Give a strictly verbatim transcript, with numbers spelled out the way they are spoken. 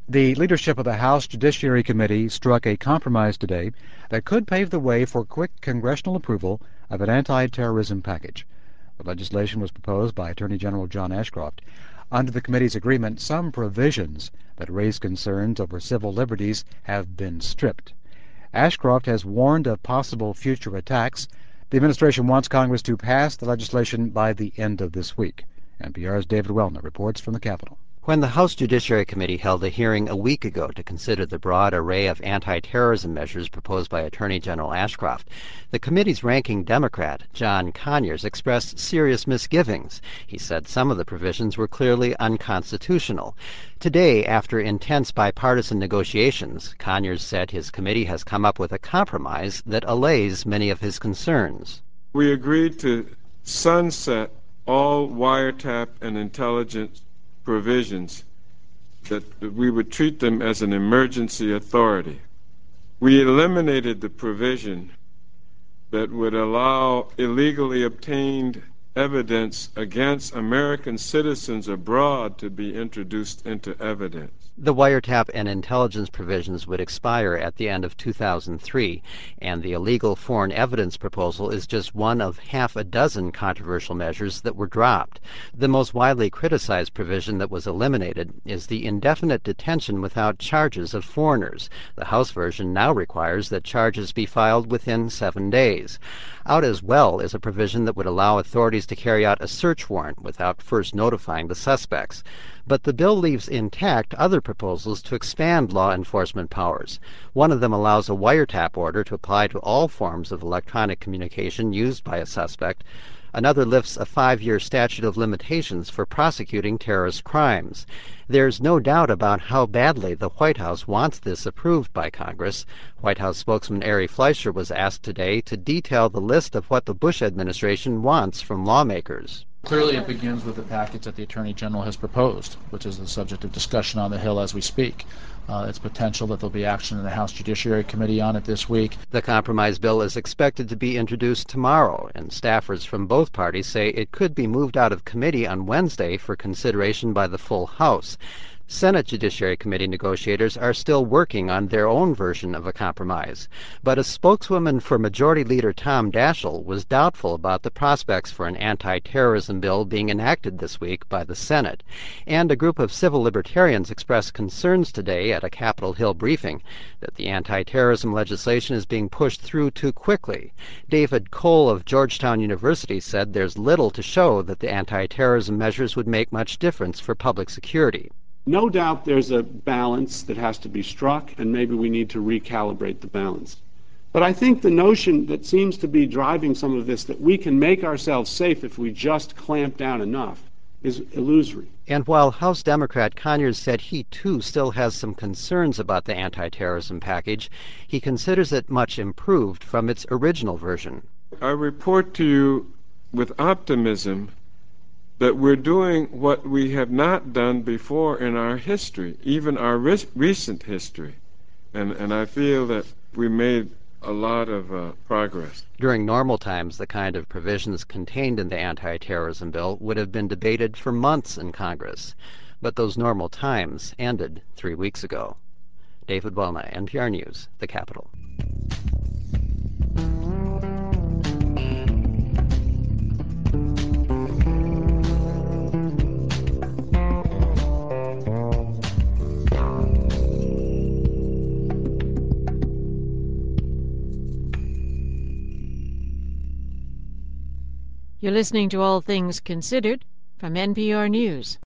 The leadership of the House Judiciary Committee struck a compromise today that could pave the way for quick congressional approval of an anti-terrorism package. The legislation was proposed by Attorney General John Ashcroft. Under the committee's agreement, some provisions that raise concerns over civil liberties have been stripped. Ashcroft has warned of possible future attacks. The administration wants Congress to pass the legislation by the end of this week. N P R's David Wellner reports from the Capitol. When the House Judiciary Committee held a hearing a week ago to consider the broad array of anti-terrorism measures proposed by Attorney General Ashcroft, the committee's ranking Democrat, John Conyers, expressed serious misgivings. He said some of the provisions were clearly unconstitutional. Today, after intense bipartisan negotiations, Conyers said his committee has come up with a compromise that allays many of his concerns. We agreed to sunset all wiretap and intelligence provisions, that we would treat them as an emergency authority. We eliminated the provision that would allow illegally obtained evidence against American citizens abroad to be introduced into evidence. The wiretap and intelligence provisions would expire at the end of two thousand three, and the illegal foreign evidence proposal is just one of half a dozen controversial measures that were dropped. The most widely criticized provision that was eliminated is the indefinite detention without charges of foreigners. The House version now requires that charges be filed within seven days. Out as well is a provision that would allow authorities to carry out a search warrant without first notifying the suspects. But the bill leaves intact other proposals to expand law enforcement powers. One of them allows a wiretap order to apply to all forms of electronic communication used by a suspect. Another lifts a five-year statute of limitations for prosecuting terrorist crimes. There's no doubt about how badly the White House wants this approved by Congress. White House spokesman Ari Fleischer was asked today to detail the list of what the Bush administration wants from lawmakers. Clearly, it begins with the package that the Attorney General has proposed, which is the subject of discussion on the Hill as we speak. Uh, it's potential that there'll be action in the House Judiciary Committee on it this week. The compromise bill is expected to be introduced tomorrow, and staffers from both parties say it could be moved out of committee on Wednesday for consideration by the full House. Senate Judiciary Committee negotiators are still working on their own version of a compromise. But a spokeswoman for Majority Leader Tom Daschle was doubtful about the prospects for an anti-terrorism bill being enacted this week by the Senate. And a group of civil libertarians expressed concerns today at a Capitol Hill briefing that the anti-terrorism legislation is being pushed through too quickly. David Cole of Georgetown University said there's little to show that the anti-terrorism measures would make much difference for public security. No doubt there's a balance that has to be struck, and maybe we need to recalibrate the balance. But I think the notion that seems to be driving some of this, that we can make ourselves safe if we just clamp down enough, is illusory. And while House Democrat Conyers said he too still has some concerns about the anti-terrorism package, he considers it much improved from its original version. I report to you with optimism that we're doing what we have not done before in our history, even our re- recent history. And, and I feel that we made a lot of uh, progress. During normal times, the kind of provisions contained in the anti-terrorism bill would have been debated for months in Congress. But those normal times ended three weeks ago. David Wellner, N P R News, the Capitol. You're listening to All Things Considered from N P R News.